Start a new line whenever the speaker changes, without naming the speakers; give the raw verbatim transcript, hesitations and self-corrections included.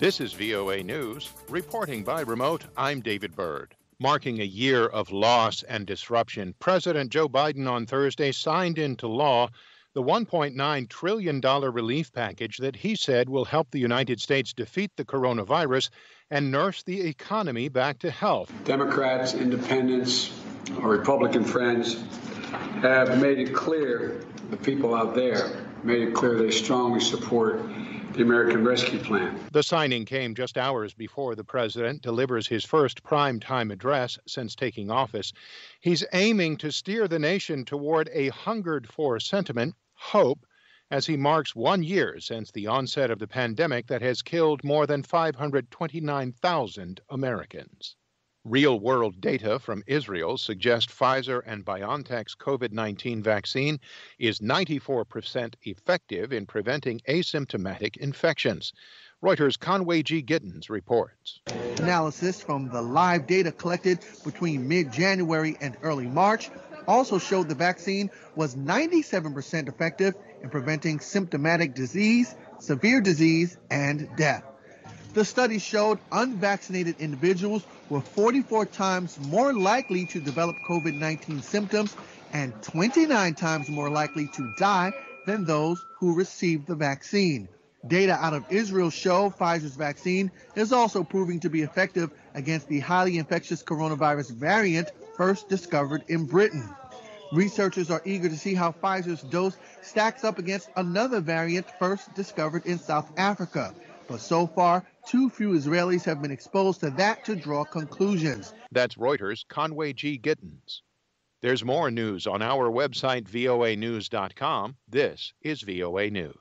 This is V O A News. Reporting by remote, I'm David Byrd. Marking a year of loss and disruption, President Joe Biden on Thursday signed into law the one point nine trillion dollars relief package that he said will help the United States defeat the coronavirus and nurse the economy back to health.
Democrats, independents, our Republican friends have made it clear, the people out there made it clear they strongly support the American Rescue Plan.
The signing came just hours before the president delivers his first prime-time address since taking office. He's aiming to steer the nation toward a hungered-for sentiment, hope, as he marks one year since the onset of the pandemic that has killed more than five hundred twenty-nine thousand Americans. Real-world data from Israel suggest Pfizer and BioNTech's COVID nineteen vaccine is ninety-four percent effective in preventing asymptomatic infections. Reuters' Conway G. Gittins reports.
Analysis from the live data collected between mid-January and early March also showed the vaccine was ninety-seven percent effective in preventing symptomatic disease, severe disease, and death. The study showed unvaccinated individuals were forty-four times more likely to develop COVID nineteen symptoms and twenty-nine times more likely to die than those who received the vaccine. Data out of Israel show Pfizer's vaccine is also proving to be effective against the highly infectious coronavirus variant first discovered in Britain. Researchers are eager to see how Pfizer's dose stacks up against another variant first discovered in South Africa. But so far, too few Israelis have been exposed to that to draw conclusions.
That's Reuters' Conway G. Gittins. There's more news on our website, V O A news dot com. This is V O A News.